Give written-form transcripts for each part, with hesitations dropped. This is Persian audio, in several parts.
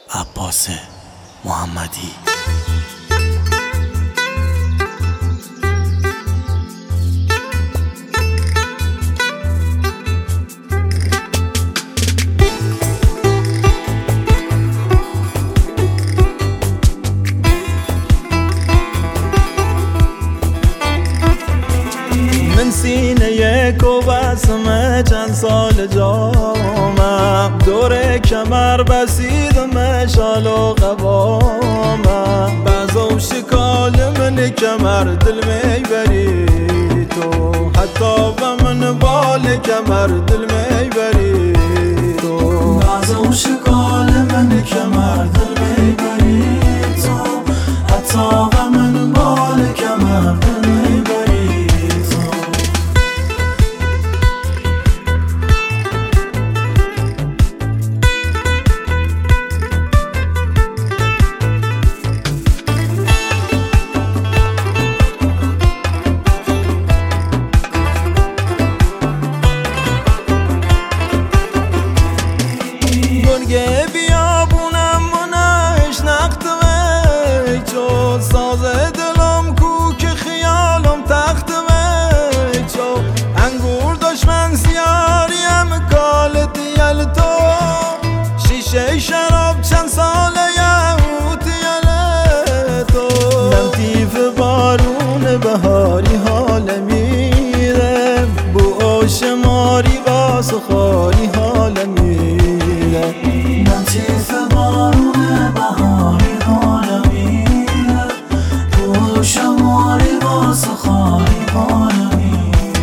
عباس محمدی. من سینه یک و بسمه چند سال جامم، دور کمر بسید مشال و قوامم. بعضو شکال من کمر دل میبری تو، حتی و من بال کمر دل میبری تو. بعضو شکال من کمر دل میبری تو، حتی و من بال کمر دل میبری تو. گرگه بیابونم منش نقطمه، چو ساز دلم کو که خیالم تختمه. چو انگور دشمن سیاریم کالت یل تو، شیشه شراب چند ساله یهوت یل تو. نمتیف بارون بهاری حال میره، بو آش ماری باس خاری حال میره. نمتیف بارون بهاری حال میره، بو شماری باس خاری حال میره.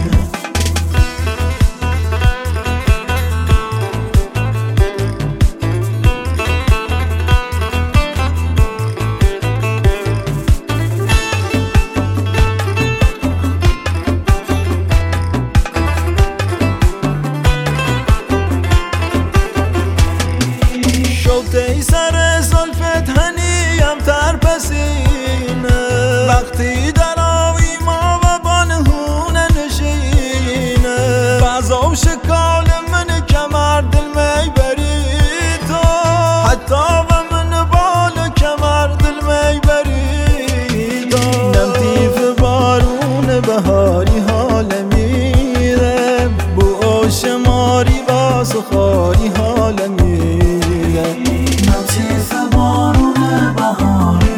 شوته سر زلفت هنیم تر پسینه، وقتی در آوی ما و بانهونه نشینه. بعضو شکال من کمر دل میبری تو، حتی و من بال کمر دل میبری تو. نمتیف بارون بهاری حال میره، بو آش ماری باس خاری حال میره. نمتیف بارون بهاری